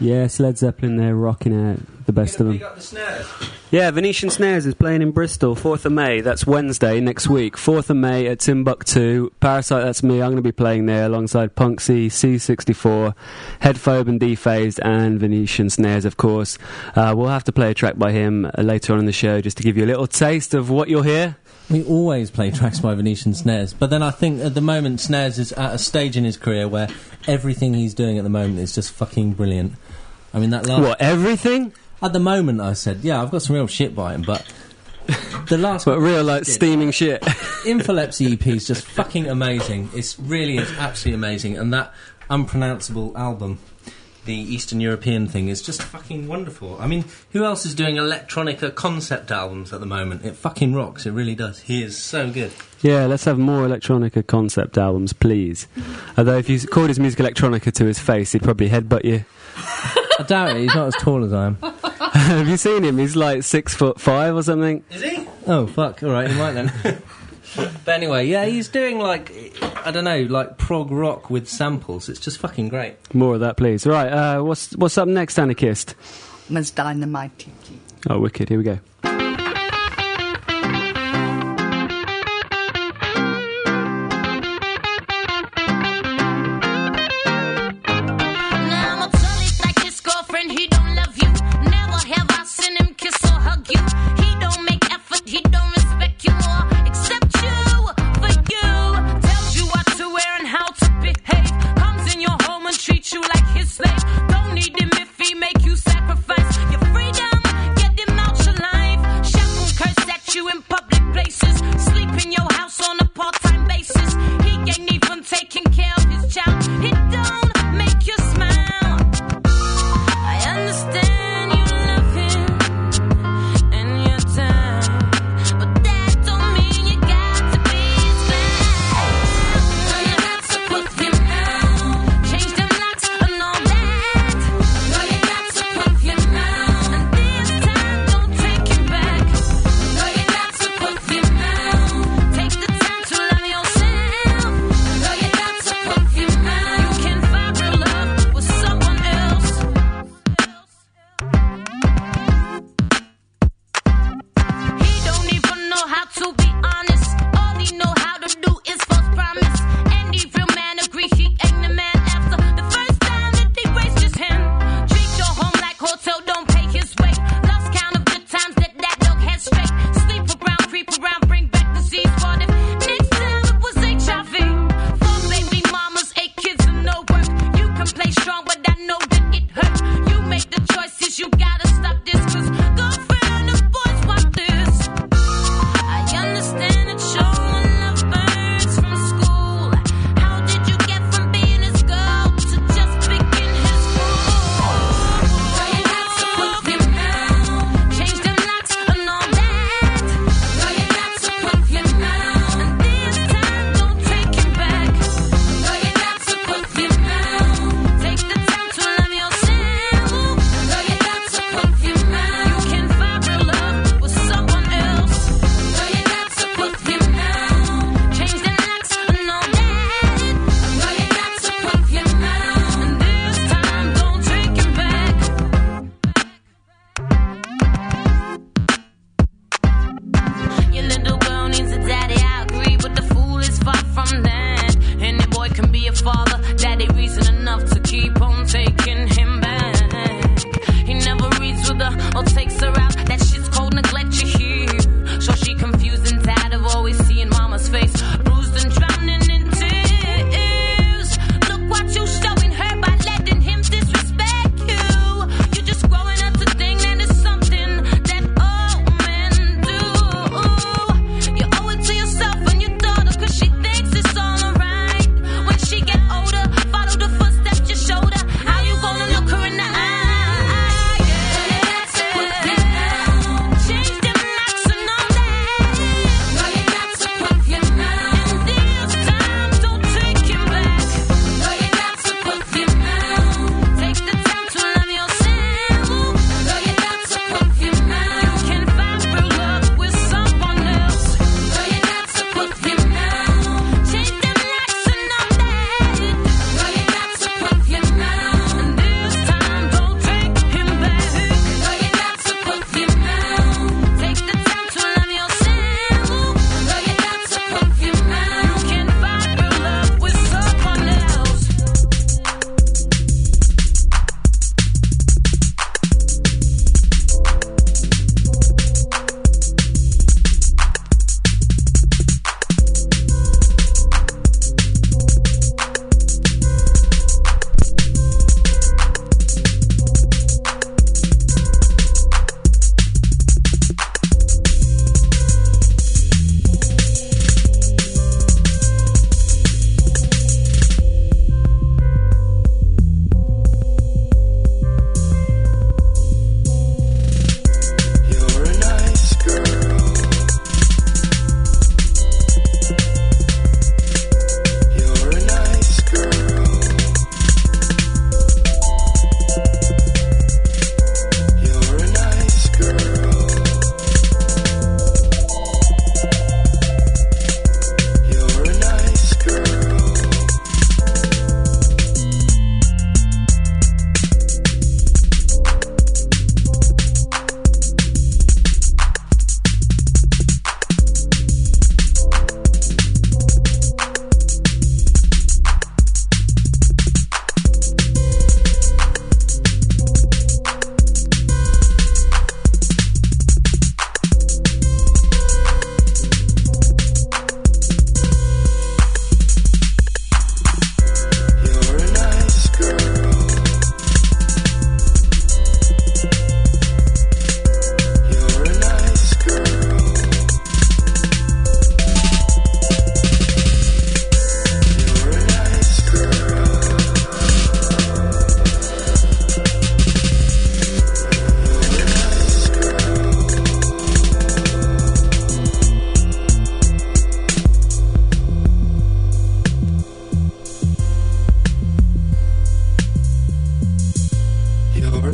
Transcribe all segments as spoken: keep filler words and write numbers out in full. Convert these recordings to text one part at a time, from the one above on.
Yes, Led Zeppelin, they're rocking out the best of them. You got the Snares? Yeah, Venetian Snares is playing in Bristol, fourth of May. That's Wednesday next week. fourth of May at Timbuktu. Parasite, that's me. I'm going to be playing there alongside Punksy, C sixty-four, Headphobe and Dephased, and Venetian Snares, of course. Uh, we'll have to play a track by him uh, later on in the show just to give you a little taste of what you'll hear. We always play tracks by Venetian Snares, but then I think at the moment Snares is at a stage in his career where everything he's doing at the moment is just fucking brilliant. I mean, that last... What, everything? At the moment, I said, yeah, I've got some real shit by him, but the last... But real, like, steaming shit. Infolepsy E P is just fucking amazing. It's really is absolutely amazing, and that unpronounceable album, the Eastern European thing, is just fucking wonderful. I mean, who else is doing electronica concept albums at the moment? It fucking rocks, it really does. He is so good. Yeah, let's have more electronica concept albums, please. Although if you called his music electronica to his face, he'd probably headbutt you. I doubt it, he's not as tall as I am. Have you seen him? He's like six foot five or something. Is he? Oh, fuck, alright, he might then. But anyway, yeah, he's doing like, I don't know, like prog rock with samples. It's just fucking great. More of that, please. Right, uh, what's what's up next, Anarchist? Miss Dynamite. Oh, wicked, here we go. Don't need him if he make you sacrifice your freedom. Get him out your life.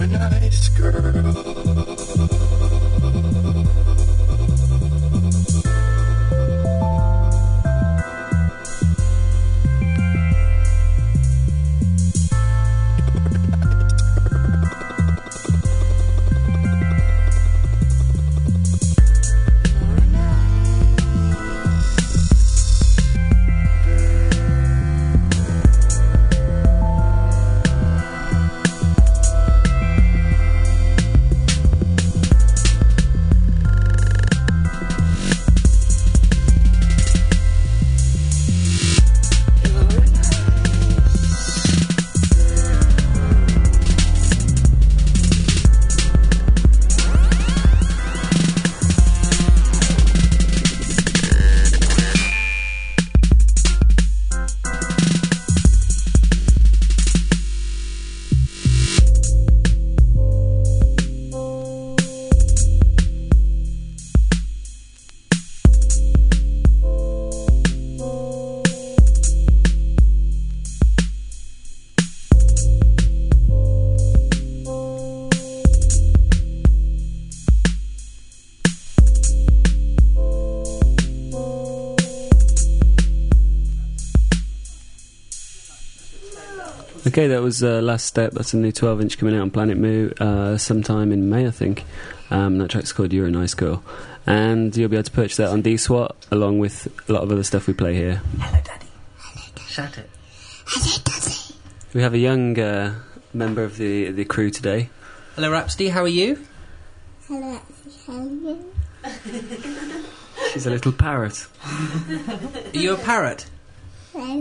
a nice girl. Okay, that was uh, Last Step. That's a new twelve inch coming out on Planet Moo uh, sometime in May, I think. Um, that track's called You're a Nice Girl. And you'll be able to purchase that on D SWAT, along with a lot of other stuff we play here. Hello, Daddy. Hello, Daddy. Shout it. Hello, Daddy. We have a young uh, member of the the crew today. Hello, Rhapsody. How are you? Hello, how are you? She's a little parrot. Are you a parrot? No,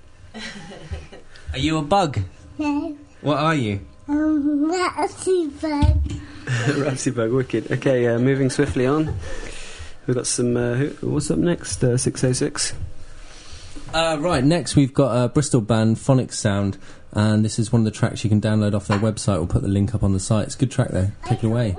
Are you a bug? no. What are you? Um, that's too bad. Rhapsody Bug, wicked. Okay, uh, moving swiftly on. We've got some... Uh, who, what's up next? Uh, six oh six. Uh, right, next we've got a Bristol band, Phonics Sound, and this is one of the tracks you can download off their website. We'll put the link up on the site. It's a good track, though. Take it away.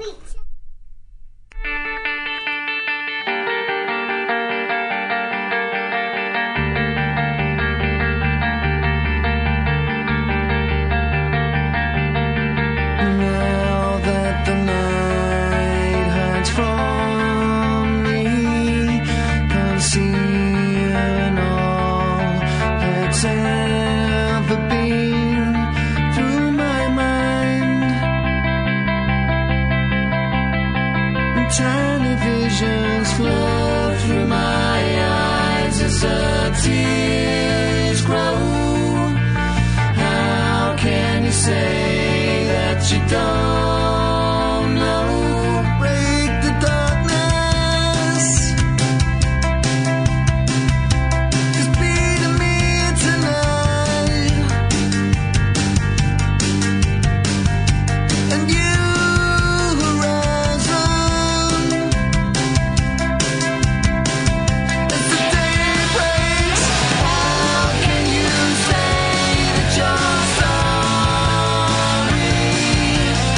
Sorry.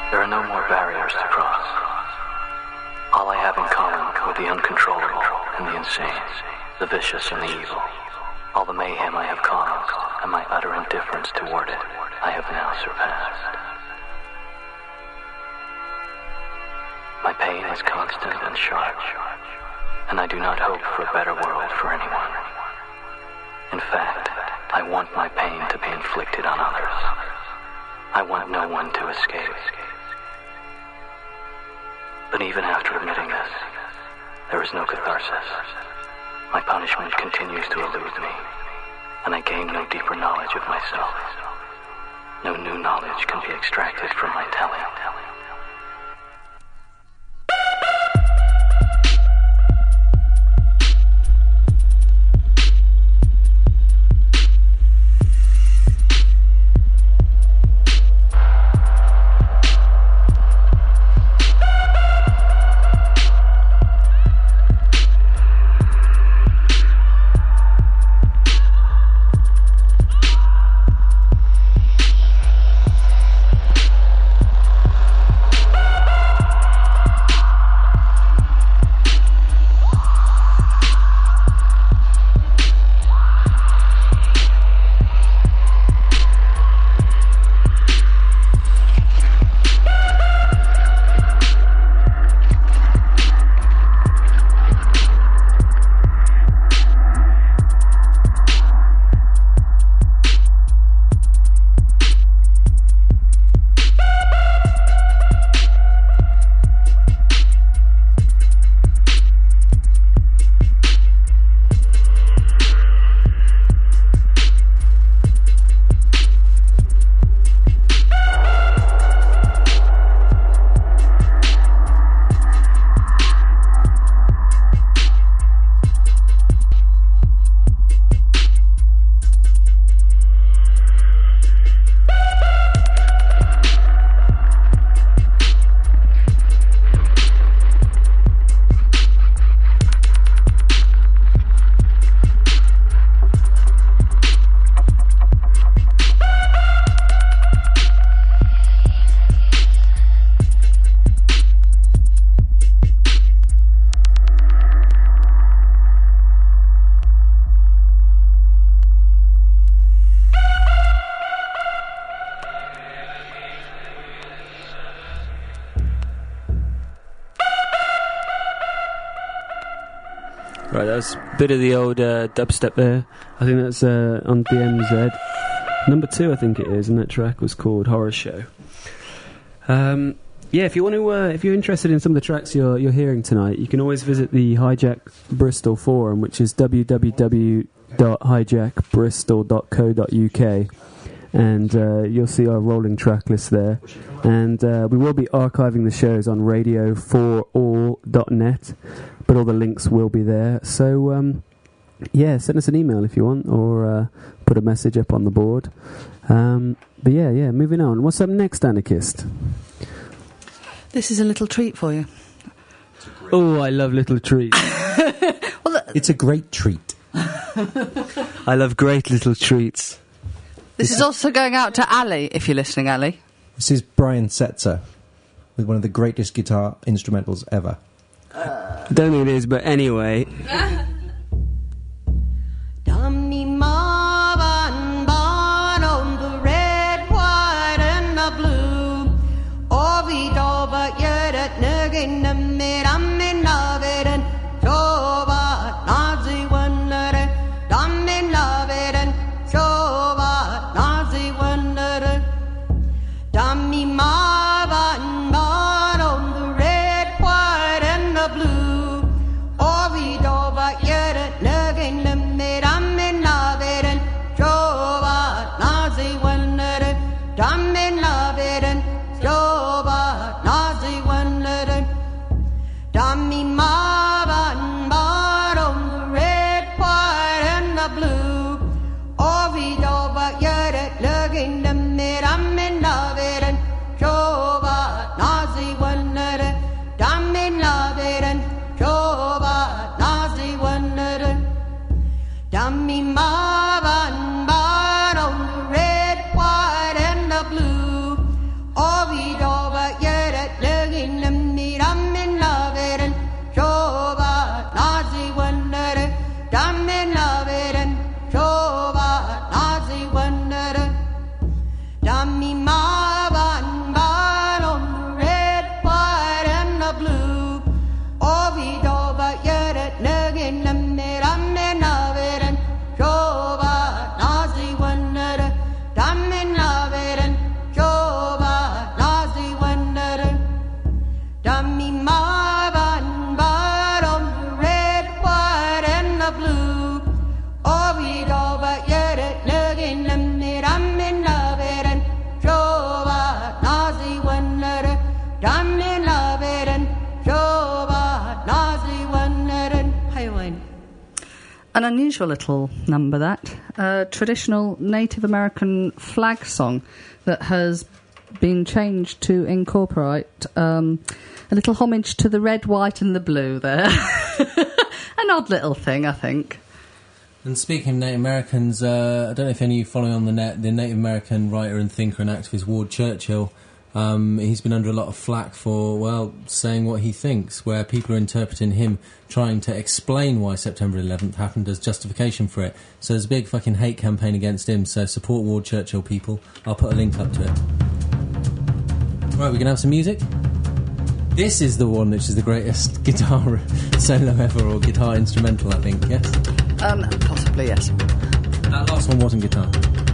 There are no more barriers to cross. All I have in common with the uncontrollable and the insane, the vicious and the evil, all the mayhem I have caused and my utter indifference toward it, I have now surpassed. My pain is constant and sharp, and I do not hope for a better world for anyone. In fact, I want my pain to be inflicted on others. I want no one to escape. But even after admitting this, there is no catharsis. My punishment continues to elude me, and I gain no deeper knowledge of myself. No new knowledge can be extracted from my telling. Right, that's a bit of the old uh, dubstep there. I think that's uh, on D M Z. Number two, I think it is, and that track was called Horror Show. Um, yeah, if you want to, uh, if you're interested in some of the tracks you're you're hearing tonight, you can always visit the Hijack Bristol forum, which is w w w dot hijack bristol dot co dot u k, and uh, you'll see our rolling track list there. And uh, we will be archiving the shows on radio for all dot net, but all the links will be there. So um, yeah, send us an email if you want, or uh, put a message up on the board. Um, but yeah, yeah, moving on. What's up next, Anarchist? This is a little treat for you. Oh, I love little treats. Well, it's a great treat. I love great little treats. This is also going out to Ali, if you're listening, Ali. This is Brian Setzer with one of the greatest guitar instrumentals ever. I don't think it is, but anyway. Over An unusual little number, that. A traditional Native American flag song that has been changed to incorporate um, a little homage to the red, white and the blue there. An odd little thing, I think. And speaking of Native Americans, uh, I don't know if any of you following on the net, the Native American writer and thinker and activist Ward Churchill, um, he's been under a lot of flack for, well, saying what he thinks, where people are interpreting him trying to explain why September eleventh happened as justification for it. So there's a big fucking hate campaign against him, so support Ward Churchill, people. I'll put a link up to it. Right, we can have some music? This is the one which is the greatest guitar solo ever, or guitar instrumental, I think, yes? Um, possibly, yes. That last one wasn't guitar.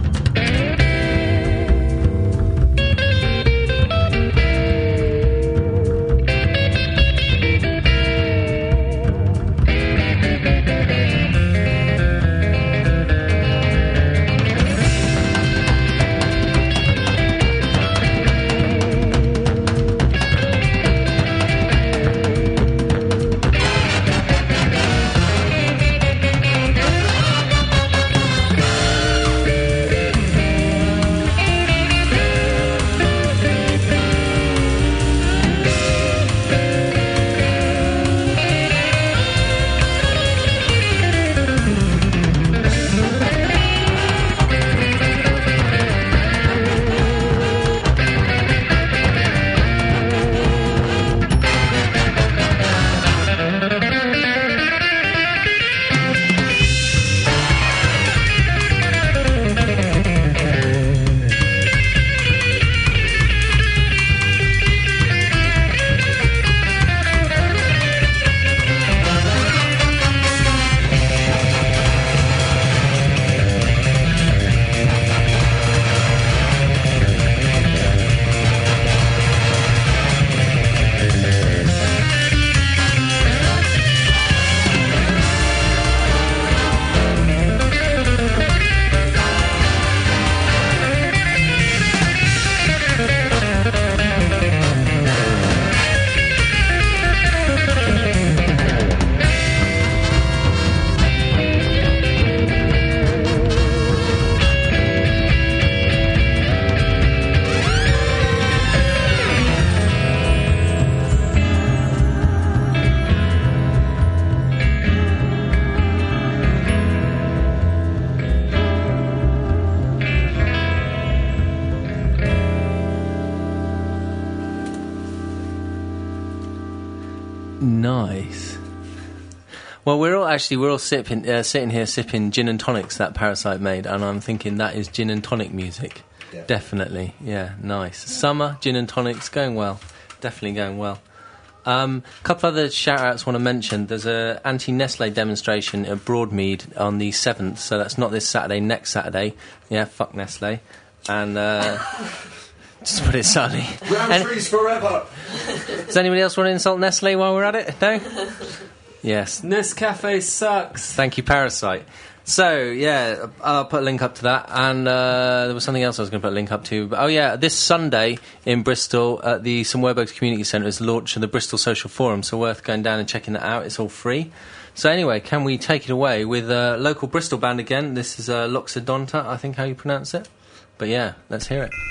Nice. Well, we're all actually we're all sipping, uh, sitting here sipping gin and tonics that Parasite made, and I'm thinking that is gin and tonic music. Yeah. Definitely, yeah, nice. Summer gin and tonics going well, definitely going well. A um, couple other shout-outs I want to mention. There's a anti-Nestle demonstration at Broadmead on the seventh, so that's not this Saturday, next Saturday. Yeah, fuck Nestle. And uh, just put it subtly. Round trees forever. Does anybody else want to insult Nestle while we're at it? No? Yes. Nescafe sucks. Thank you, Parasite. So, yeah, I'll put a link up to that. And uh, there was something else I was going to put a link up to. But, oh, yeah, this Sunday in Bristol at the St Werburgh's Community Centre is the launch of the Bristol Social Forum, so worth going down and checking that out. It's all free. So, anyway, can we take it away with a local Bristol band again? This is uh, Loxodonta, I think how you pronounce it. But, yeah, let's hear it.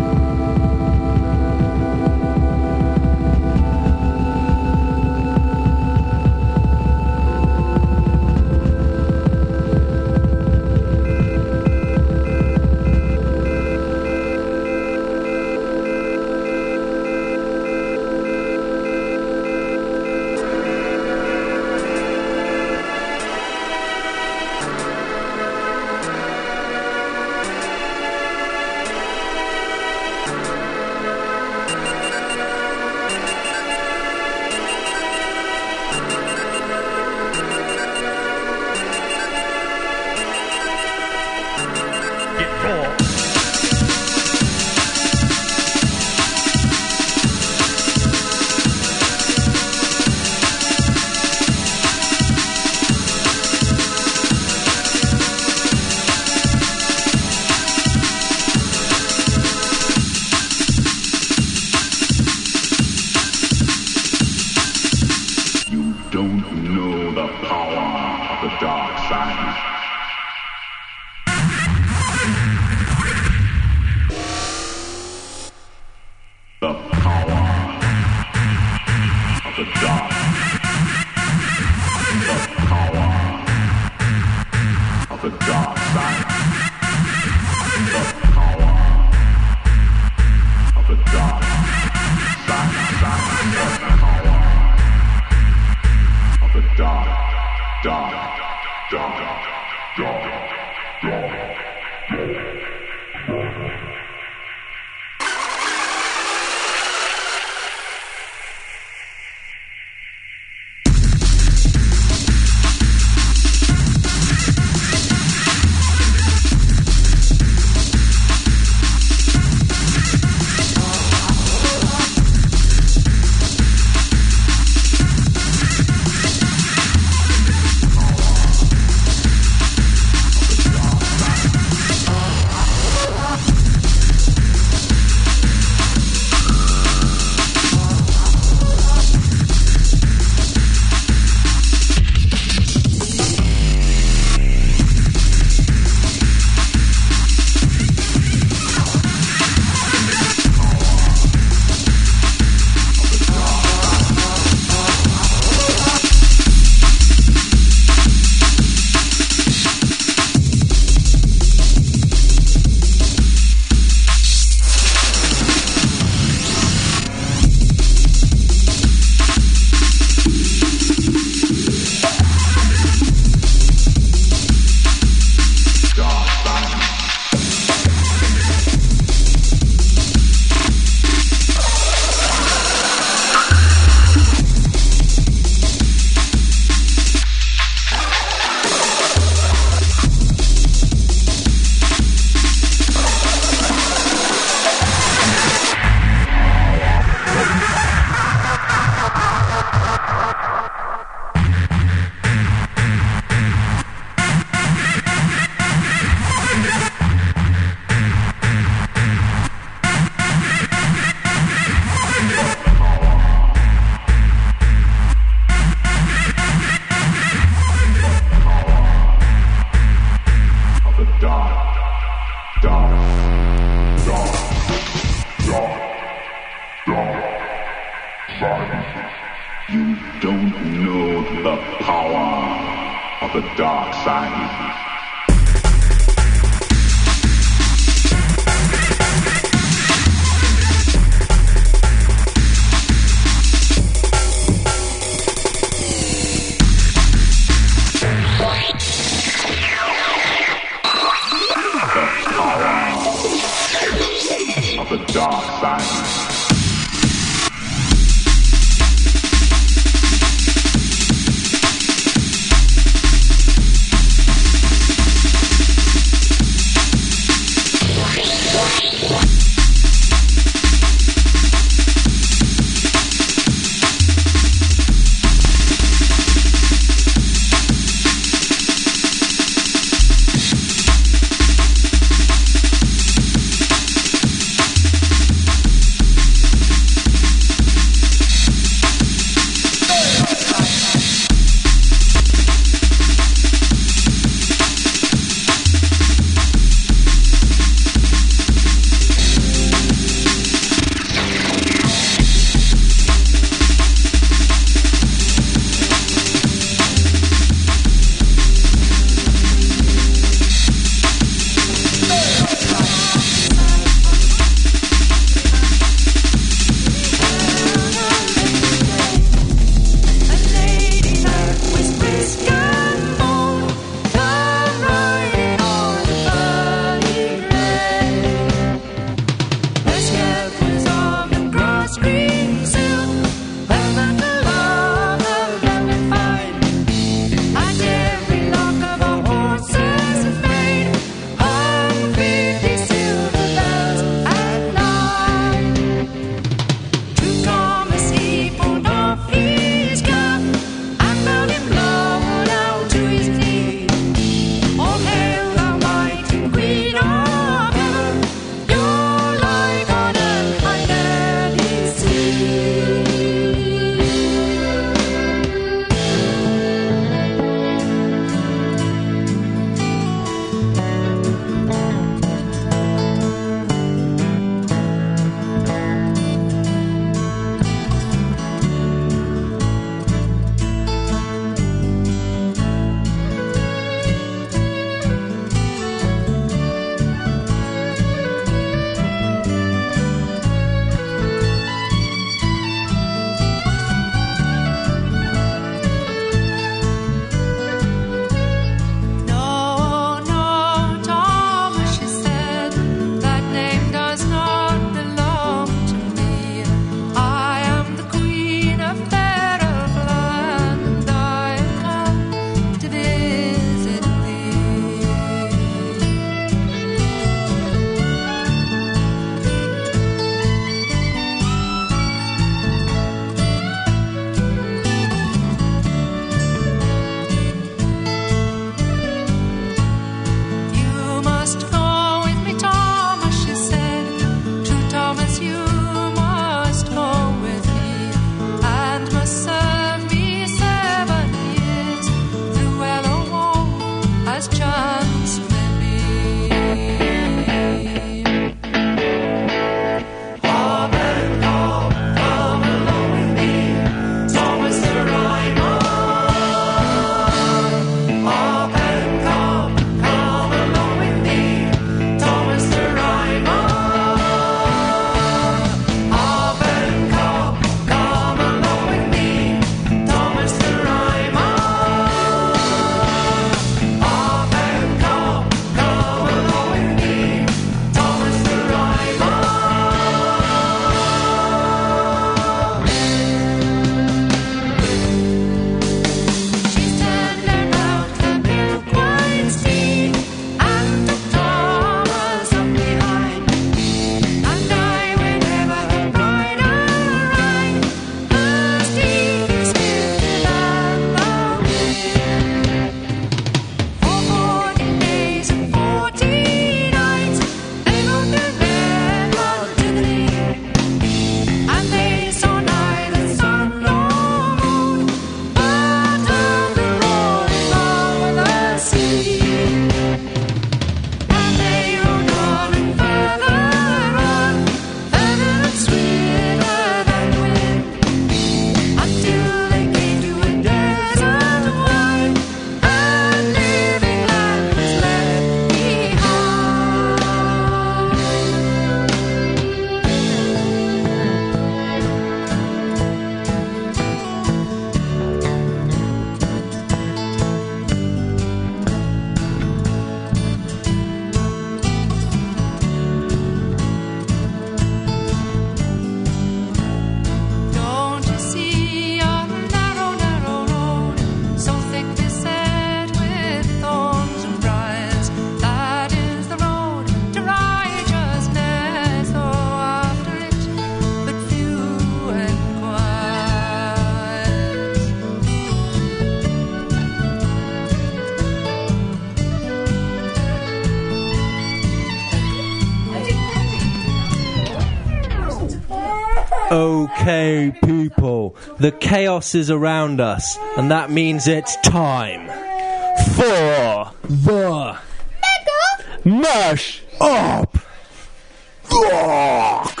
Okay, people, the chaos is around us, and that means it's time for the Mega Mash Up Rock.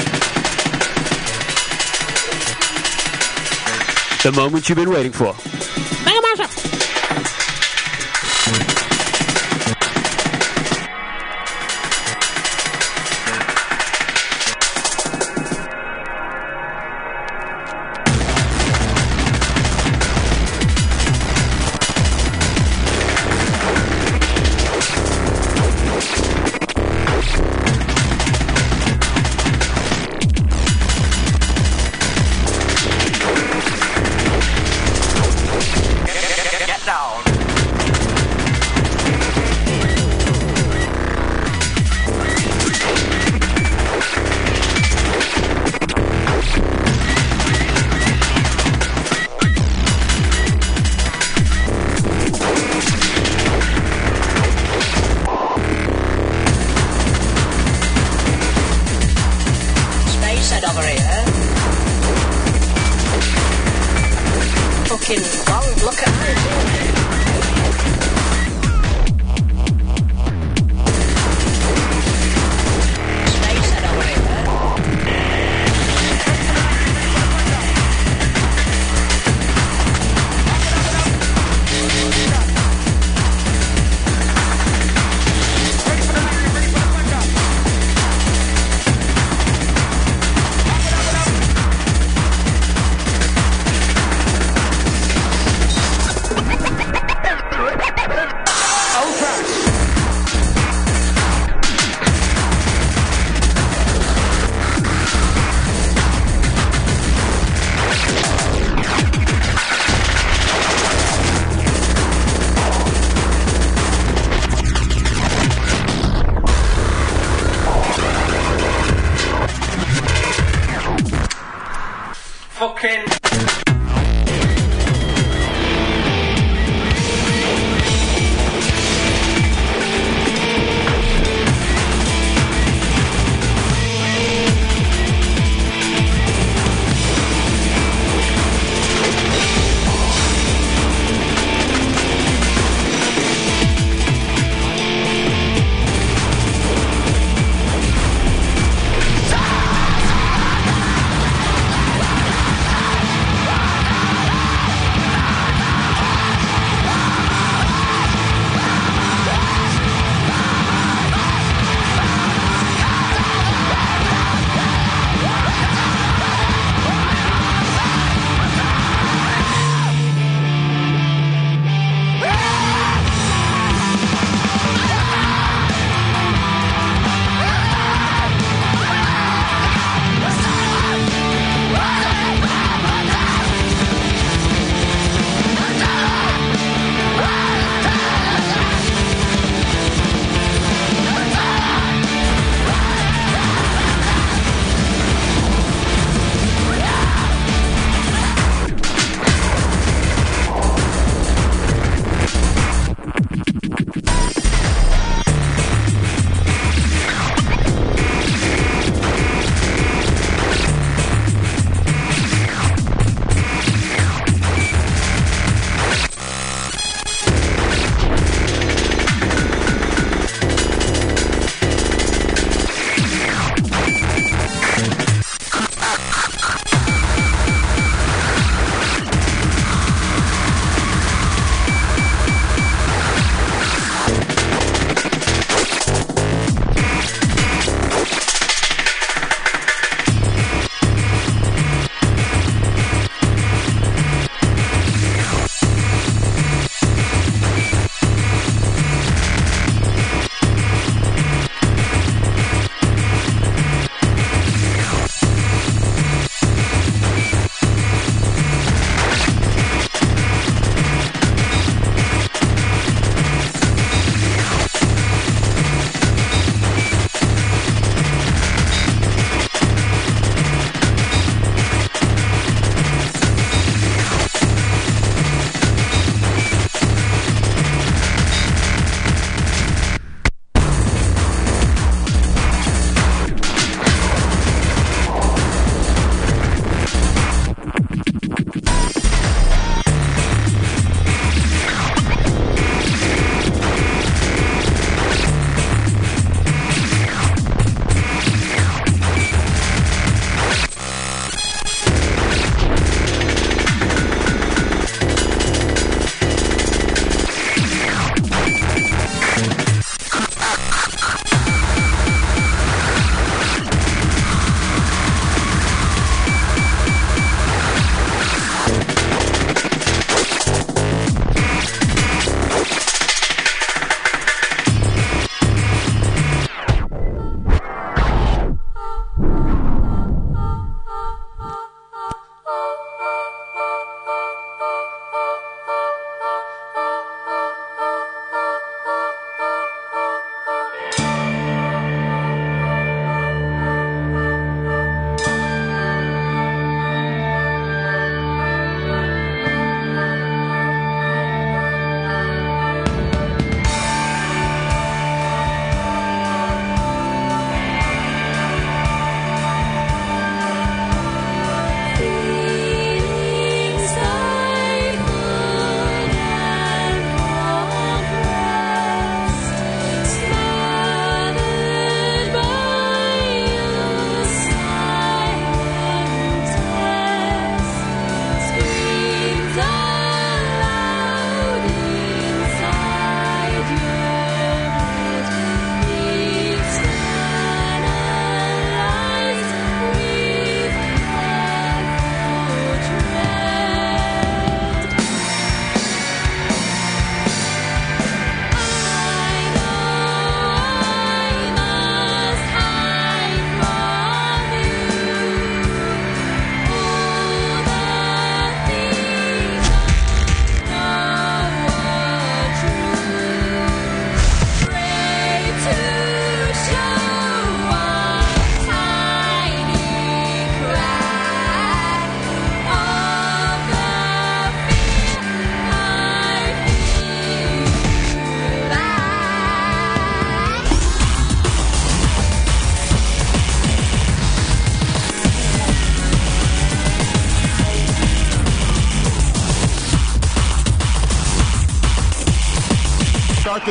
The moment you've been waiting for. Mega Mash Up.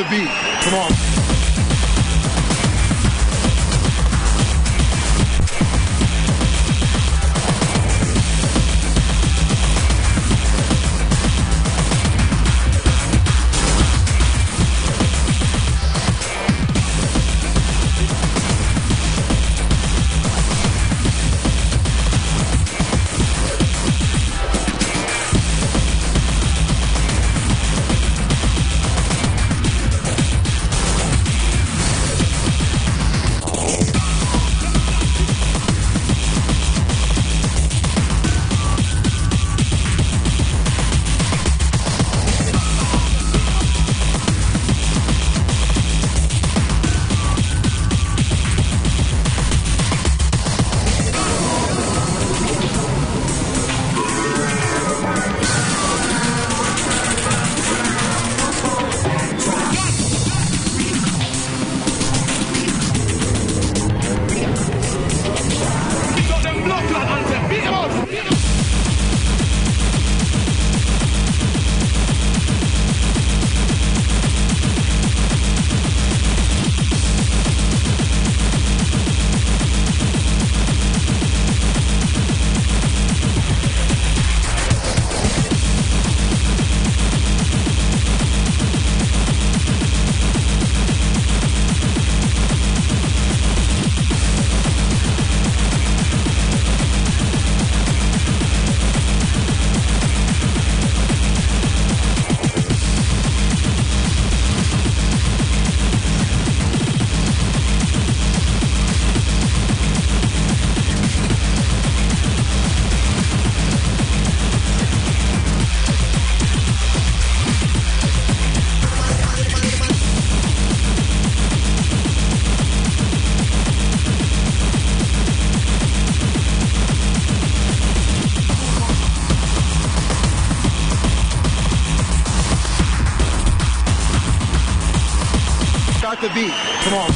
beat. Come on. Start the beat. Come on.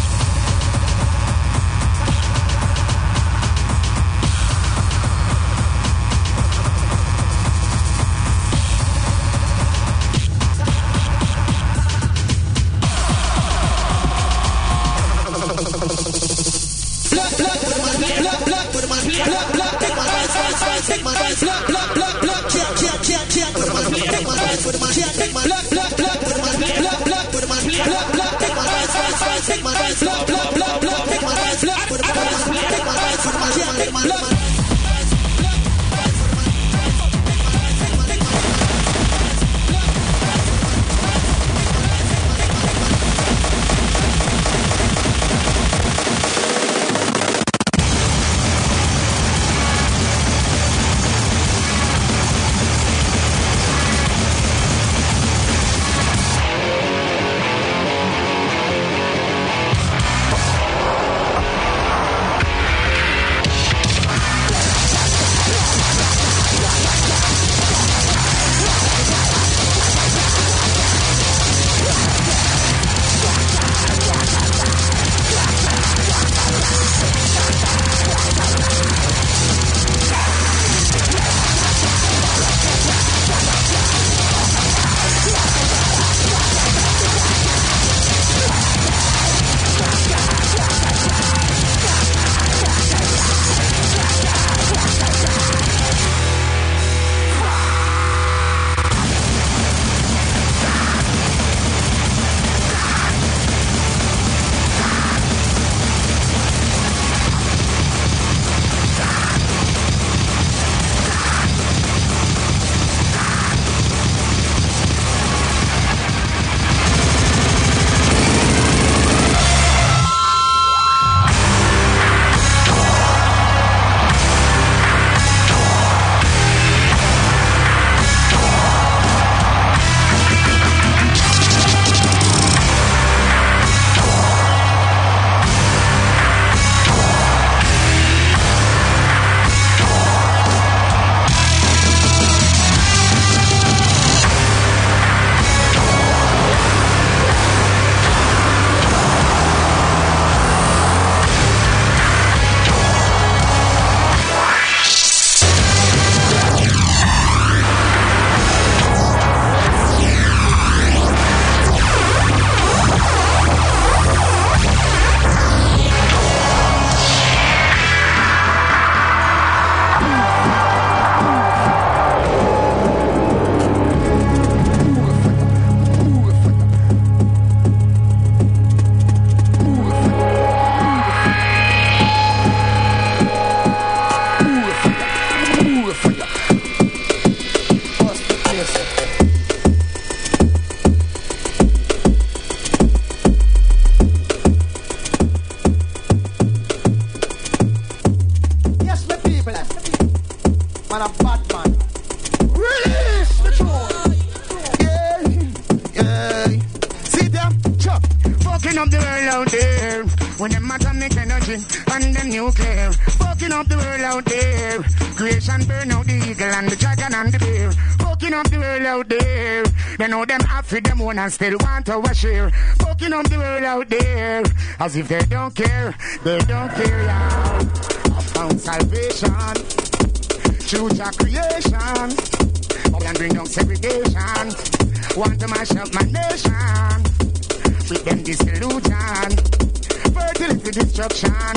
up the world out there. When them atomic energy and them nuclear. Fucking up the world out there. Creation burn out the eagle and the dragon and the bear. Fucking up the world out there. They know them after them one and still want our share. Fucking up the world out there. As if they don't care, they don't care, yeah. I found salvation through your creation. I can bring down segregation. Want to mash up my nation. With them disillusion. Fertility destruction.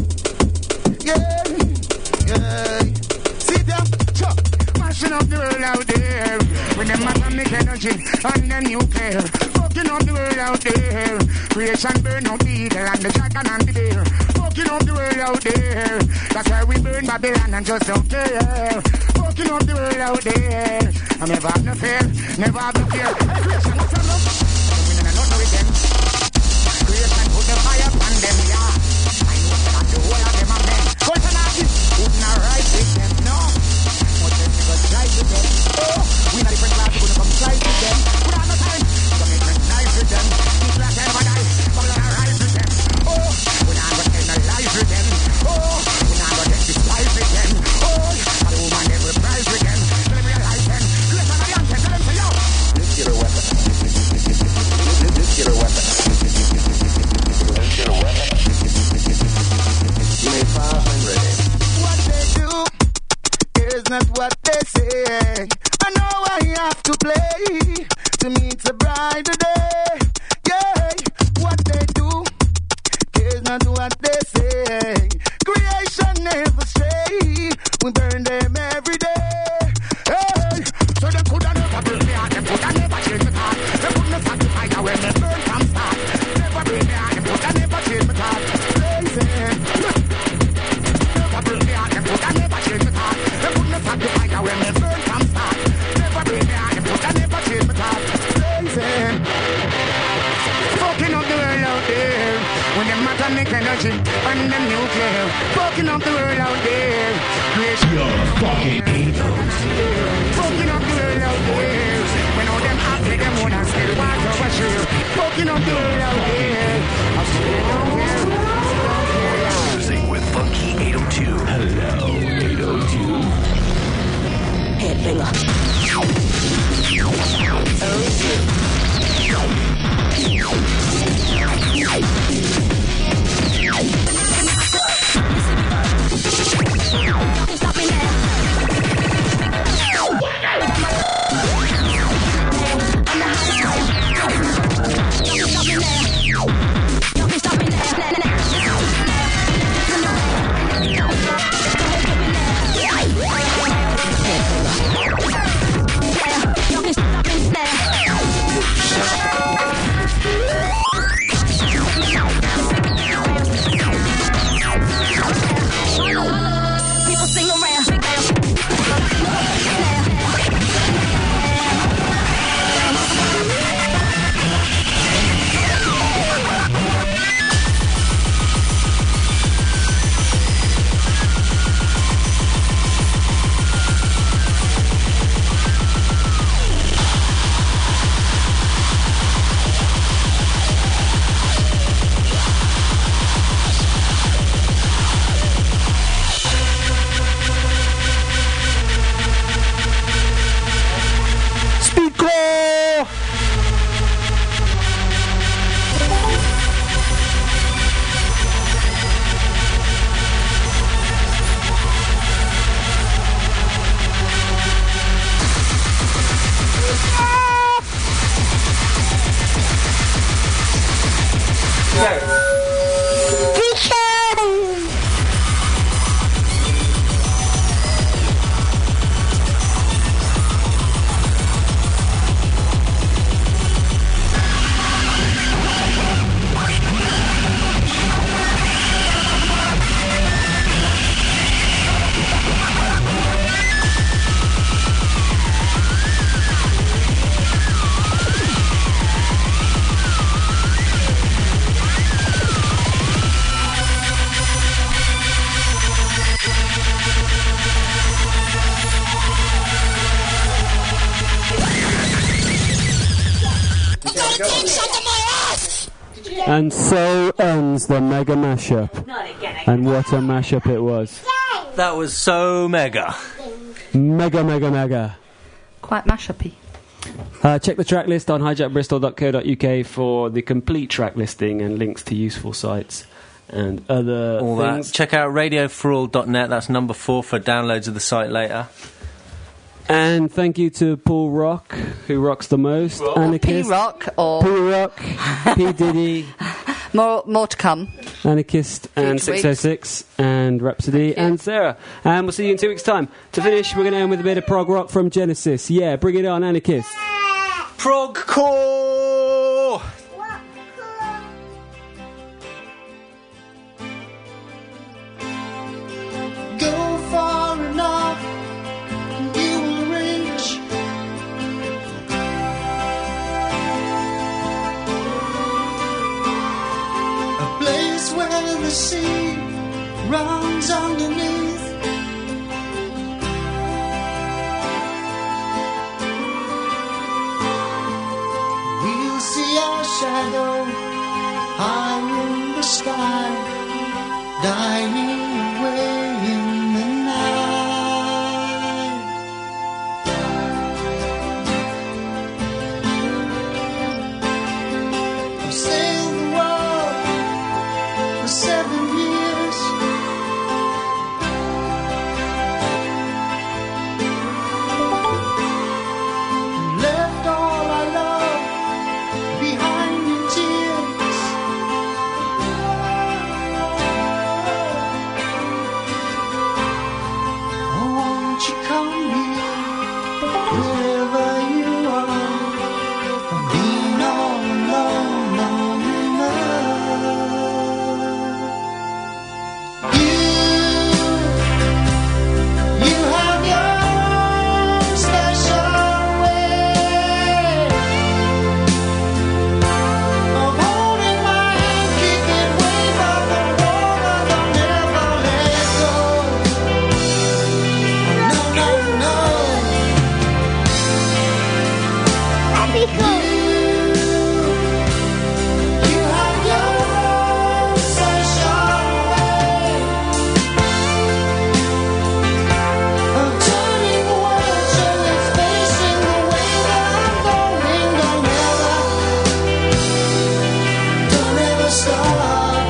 Yeah, yeah. See them, chuck. Mashing up the world out there. With them atomic energy and them nuclear. Fucking up the world out there. Creation burn out the eagle and the dragon and the bear. Fucking up the world out there. That's why we burn Babylon and just don't care. Fucking up the world out there. I never have no fear, never have no fear. Hey, creation, what's up, love? I'm not know with them. Creation put the fire on them, yeah. I know that the whole of them are men. But an artist wouldn't rise with them, no. But them they go try with them. Oh, we not different class, we gonna come try with them. We don't have no time, so make them nice with them. This class never die, so we gonna rise with them. Oh, we not gonna tell no lies with them. Oh, we not gonna take this life with them. Oh, but the woman never prize with them. Tell them realize them. Creation of the anthem, tell them say yo. Nuclear weapon. Nuclear weapon. Nuclear weapon. You may fire when ready. What they do is not what they say. I know I have to play to meet a bride today. Yeah, what they do is not what they say. Creation never stay. We burn them every day. Hey, so them coulda never burn me out. Them coulda never change me heart. Them couldn't satisfy now when me burn from start. Never burn me out. Them coulda never change me heart. Blazing. Never burn me out. Them coulda never change me heart. Them couldn't satisfy now when me burn from start. Never burn me out. Them coulda never change me heart. Blazing. Fucking up the world out there. When them atomic energy and them nuclear. Fucking up the world out there. Creation. You're fucking evil. Fucking up the world out there. When all them after them one and still want our share. Fucking up the world out there. I still don't care. Music with Funky eight oh two. Hello, eight oh two. Headbanger. Stop me now. And so ends the mega mashup. And what a mashup it was. That was so mega. Mega, mega, mega. Quite mashup-y. Uh, check the track list on hijack bristol dot co dot uk for the complete track listing and links to useful sites and other All things. that. Check out radio for all dot net. That's number four for downloads of the site later. And thank you to Paul Rock, who rocks the most. Anarchist. P-Rock or... P-Rock, P. Diddy. More, more to come. Anarchist and Future six oh six and Rhapsody and Sarah. And we'll see you in two weeks' time. To finish, we're going to end with a bit of prog rock from Genesis. Yeah, bring it on, Anarchist. Prog core! Go far enough, and you will reach. A place where the sea runs underneath. We'll see our shadow high in the sky, dying away in the night. I've sailed the world for seven years. And left all I love behind in tears. Oh, won't you come here, wherever you are? I've been all alone long enough. You, you have your own special way of holding my hand, keeping way from the water, don't never let go. No, no, no. Happy cool. You have your own special way of turning the world so it's facing the way that I'm going. Don't ever, don't ever stop.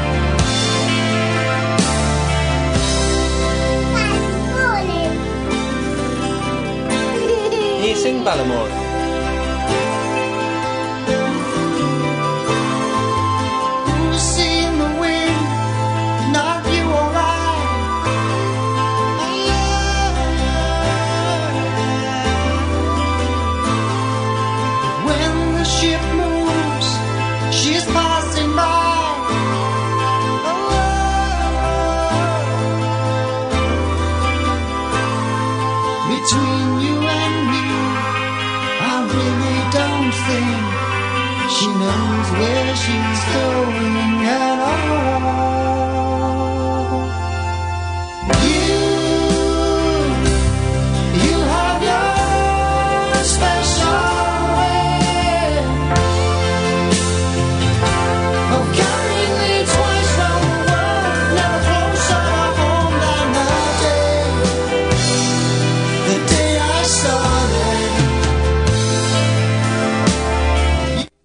Can you sing Ballamore? Who's seen the wind? Not you or I. When the ship moves, she's passing by. Between you and me, I really don't think she knows where she's going at all.